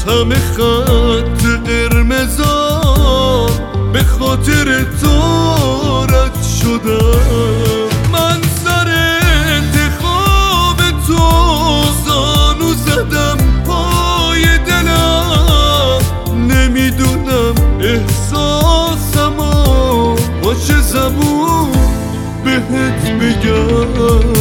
همه خط قرمزا به خاطر تو رد شدم. من سر انتخاب تو زانو زدم پای دلم، نمیدونم احساسمو با چه زبون بهت بگم.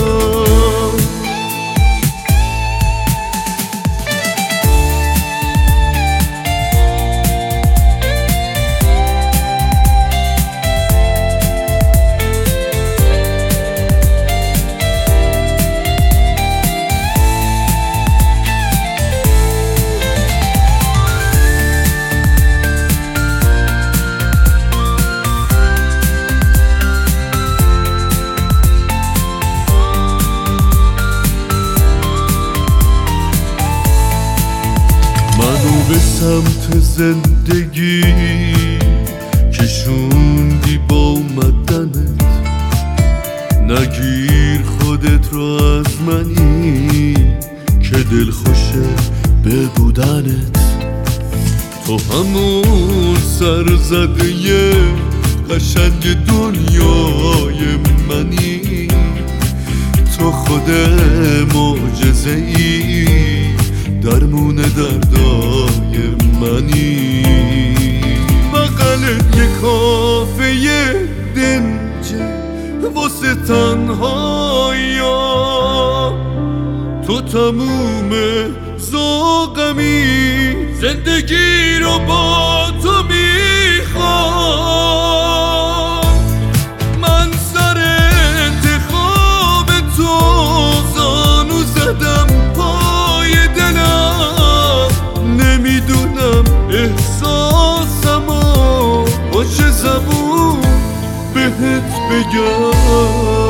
منو به سمت زندگی کشوندی با اومدنت، نگیر خودت رو از منی که دل خوشه به بودنت. تو همون سرزده قشنگ دنیای منی، تو خود معجزه‌ای درمون دردای منی. بغلت یه کافه دنجه واسه تنهایا، تو تموم ذوقمی، زندگی رو با تو میخوام. من سر انتخاب تو زانو زدم پای دلم، نمیدونم احساسمو با چه زبون بهت بگم.